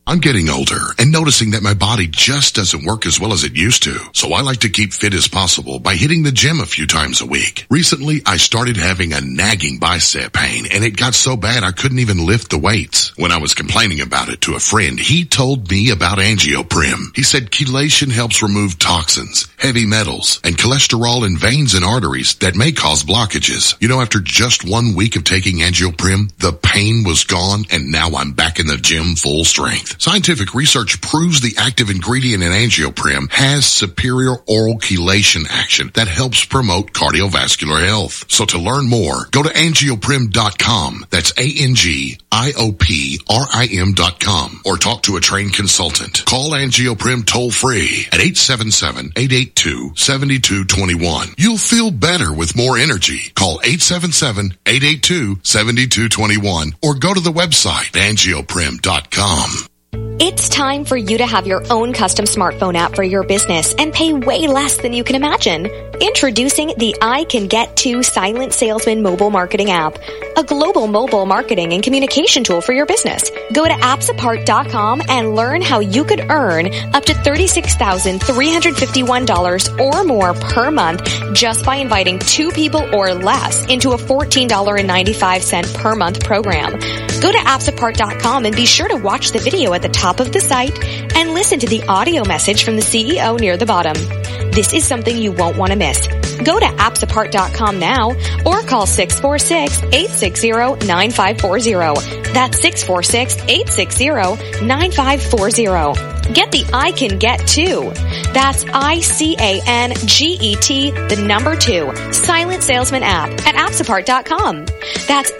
I'm getting older and noticing that my body just doesn't work as well as it used to. So I like to keep fit as possible by hitting the gym a few times a week. Recently, I started having a nagging bicep pain and it got so bad I couldn't even lift the weights. When I was complaining about it to a friend, he told me about Angioprim. He said chelation helps remove toxins, heavy metals, and cholesterol in veins and arteries that may cause blockages. You know, after just 1 week of taking Angioprim, the pain was gone and now I'm back in the gym full strength. Scientific research proves the active ingredient in Angioprim has superior oral chelation action that helps promote cardiovascular health. So to learn more, go to angioprim.com. That's ANGIOPRIM.com or talk to a trained consultant. Call Angioprim toll free at 877-882-7221. You'll feel better with more energy. Call 877-882-7221 or go to the website angioprim.com. It's time for you to have your own custom smartphone app for your business and pay way less than you can imagine. Introducing the I Can Get To Silent Salesman mobile marketing app, a global mobile marketing and communication tool for your business. Go to appsapart.com and learn how you could earn up to $36,351 or more per month just by inviting 2 people or less into a $14.95 per month program. Go to appsapart.com and be sure to watch the video at the top of the site and listen to the audio message from the CEO near the bottom. This is something you won't want to miss. Go to appsapart.com now or call 646-860-9540. That's 646-860-9540. Get the I Can Get To. That's ICANGET, the number 2, Silent Salesman app at appsapart.com. That's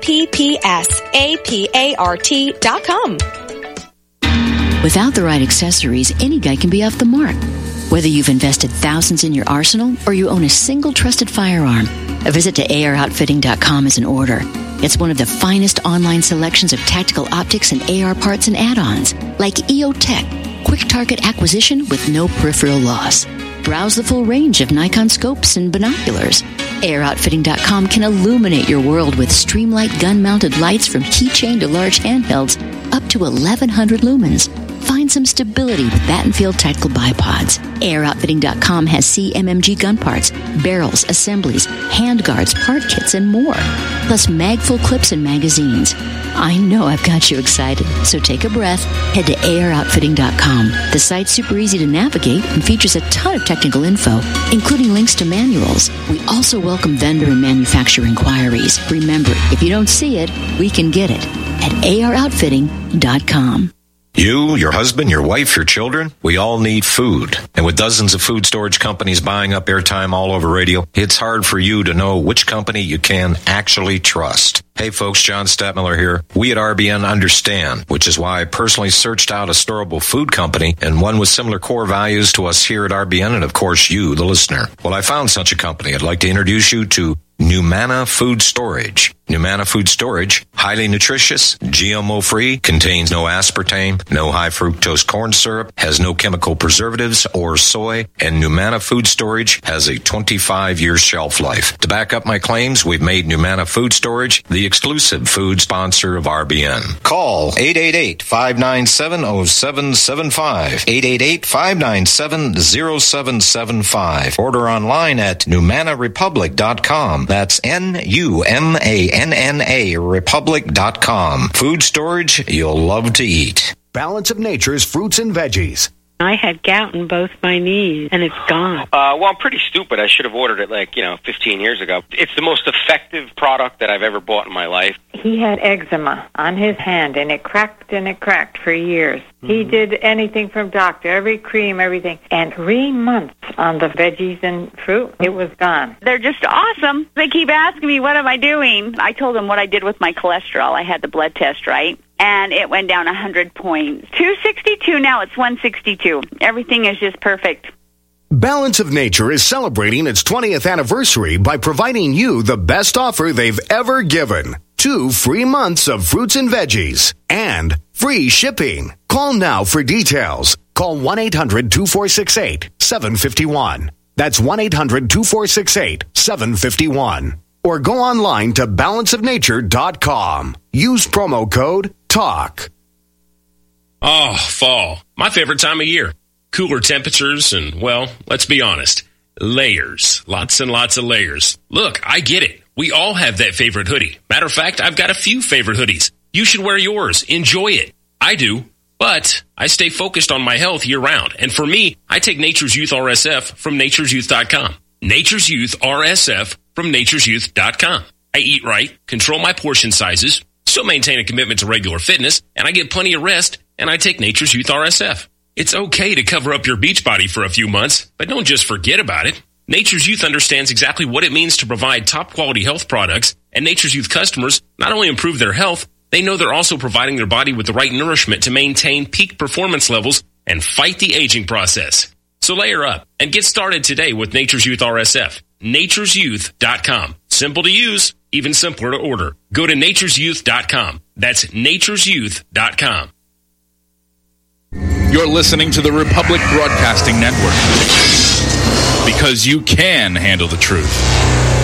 APPSAPART.com. Without the right accessories, any guy can be off the mark. Whether you've invested thousands in your arsenal or you own a single trusted firearm, a visit to AROutfitting.com is in order. It's one of the finest online selections of tactical optics and AR parts and add-ons, like EOTech, quick target acquisition with no peripheral loss. Browse the full range of Nikon scopes and binoculars. AROutfitting.com can illuminate your world with Streamlight gun-mounted lights from keychain to large handhelds up to 1,100 lumens. Find some stability with Battenfield Tactical Bipods. AROutfitting.com has CMMG gun parts, barrels, assemblies, handguards, part kits, and more. Plus mag-full clips and magazines. I know I've got you excited, so take a breath. Head to AROutfitting.com. The site's super easy to navigate and features a ton of technical info, including links to manuals. We also welcome vendor and manufacturer inquiries. Remember, if you don't see it, we can get it at AROutfitting.com. You, your husband, your wife, your children, we all need food. And with dozens of food storage companies buying up airtime all over radio, it's hard for you to know which company you can actually trust. Hey folks, John Stadtmiller here. We at RBN understand, which is why I personally searched out a storable food company and one with similar core values to us here at RBN and of course you, the listener. Well, I found such a company. I'd like to introduce you to Numana Food Storage. Numana Food Storage, highly nutritious, GMO-free, contains no aspartame, no high-fructose corn syrup, has no chemical preservatives or soy, and Numana Food Storage has a 25-year shelf life. To back up my claims, we've made Numana Food Storage the exclusive food sponsor of RBN. Call 888-597-0775, 888-597-0775. Order online at NumanaRepublic.com. That's NUMANNA Republic.com. Food storage you'll love to eat. Balance of Nature's fruits and veggies. I had gout in both my knees, and it's gone. Well, I'm pretty stupid. I should have ordered it 15 years ago. It's the most effective product that I've ever bought in my life. He had eczema on his hand, and it cracked for years. Mm-hmm. He did anything from doctor, every cream, everything. And 3 months on the veggies and fruit, it was gone. They're just awesome. They keep asking me, what am I doing? I told them what I did with my cholesterol. I had the blood test, right? And it went down 100 points. 262, now it's 162. Everything is just perfect. Balance of Nature is celebrating its 20th anniversary by providing you the best offer they've ever given. 2 free months of fruits and veggies and free shipping. Call now for details. Call 1-800-2468-751. That's 1-800-2468-751. Or go online to balanceofnature.com. Use promo code TALK. Oh, fall. My favorite time of year. Cooler temperatures and, well, let's be honest, layers. Lots and lots of layers. Look, I get it. We all have that favorite hoodie. Matter of fact, I've got a few favorite hoodies. You should wear yours. Enjoy it. I do. But I stay focused on my health year-round. And for me, I take Nature's Youth RSF from nature'syouth.com. Nature's Youth RSF from nature'syouth.com. I eat right, control my portion sizes, still maintain a commitment to regular fitness, and I get plenty of rest, and I take Nature's Youth RSF. It's okay to cover up your beach body for a few months, but don't just forget about it. Nature's Youth understands exactly what it means to provide top-quality health products, and Nature's Youth customers not only improve their health, they know they're also providing their body with the right nourishment to maintain peak performance levels and fight the aging process. So layer up and get started today with Nature's Youth RSF. nature'syouth.com. Simple to use, even simpler to order. Go to nature'syouth.com. That's nature'syouth.com. You're listening to the Republic Broadcasting Network, because you can handle the truth.